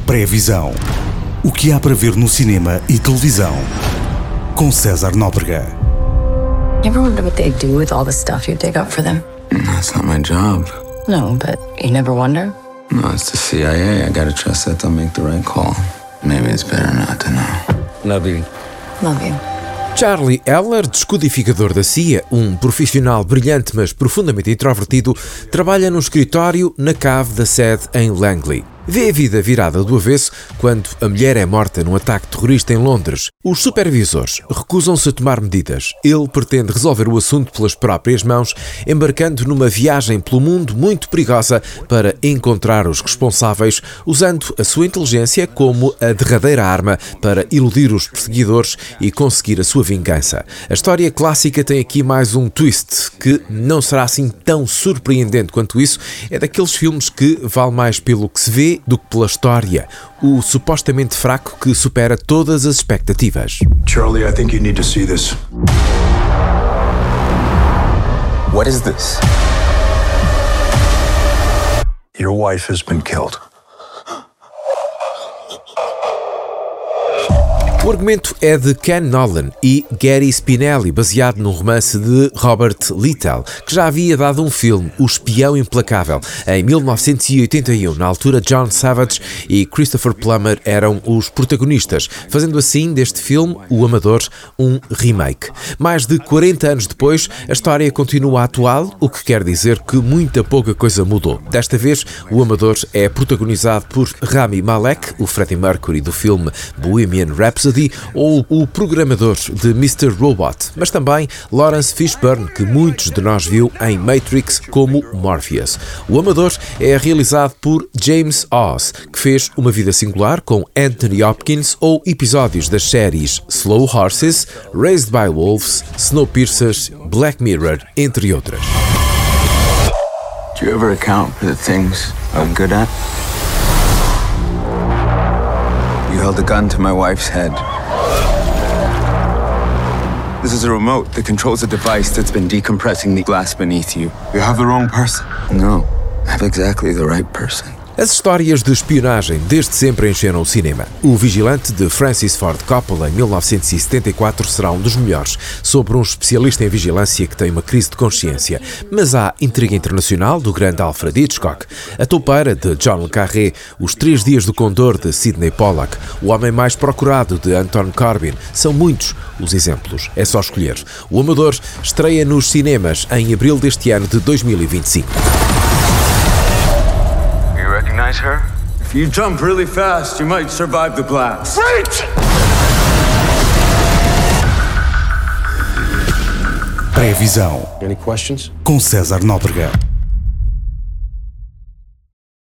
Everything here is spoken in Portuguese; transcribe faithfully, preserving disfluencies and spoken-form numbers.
Pré-visão. O que há para ver no cinema e televisão. Com César Nóbrega. You ever wonder what they do with all the stuff you dig up for them? That's not my job. No, but you never wonder? No, it's the C I A. I gotta trust that they'll make the right call. Maybe it's better not to know. Love you. Love you. Charlie Eller, descodificador da C I A, um profissional brilhante mas profundamente introvertido, trabalha num escritório na cave da sede em Langley. Vê a vida virada do avesso quando a mulher é morta num ataque terrorista em Londres. Os supervisores recusam-se a tomar medidas. Ele pretende resolver o assunto pelas próprias mãos, embarcando numa viagem pelo mundo muito perigosa para encontrar os responsáveis, usando a sua inteligência como a derradeira arma para iludir os perseguidores e conseguir a sua vingança. A história clássica tem aqui mais um twist, que não será assim tão surpreendente quanto isso. É daqueles filmes que vale mais pelo que se vê do que pela história, o supostamente fraco que supera todas as expectativas. Charlie, I think you need to see this. What is this? Your wife has been killed. O argumento é de Ken Nolan e Gary Spinelli, baseado num romance de Robert Littell, que já havia dado um filme, O Espião Implacável, em mil novecentos e oitenta e um. Na altura, John Savage e Christopher Plummer eram os protagonistas, fazendo assim deste filme, O Amador, um remake. Mais de quarenta anos depois, a história continua atual, o que quer dizer que muita pouca coisa mudou. Desta vez, O Amador é protagonizado por Rami Malek, o Freddie Mercury do filme Bohemian Rhapsody, ou o programador de mister Robot, mas também Lawrence Fishburne, que muitos de nós viu em Matrix como Morpheus. O Amador é realizado por James Oz, que fez Uma Vida Singular com Anthony Hopkins, ou episódios das séries Slow Horses, Raised by Wolves, Snowpiercer, Black Mirror, entre outras. Do you ever account for the things I'm good at? You held a gun to my wife's head. This is a remote that controls a device that's been decompressing the glass beneath you. You have the wrong person. No, I have exactly the right person. As histórias de espionagem desde sempre encheram o cinema. O Vigilante, de Francis Ford Coppola, em mil novecentos e setenta e quatro, será um dos melhores, sobre um especialista em vigilância que tem uma crise de consciência. Mas há Intriga Internacional, do grande Alfred Hitchcock, A Toupeira, de John le Carré, Os Três Dias do Condor, de Sidney Pollack, O Homem Mais Procurado, de Anton Corbijn. São muitos os exemplos, é só escolher. O Amador estreia nos cinemas em abril deste ano de dois mil e vinte e cinco. Recognize her? If you jump really fast, you might survive the blast. Wait! Pré-visão. Any questions? Com César Nóbrega.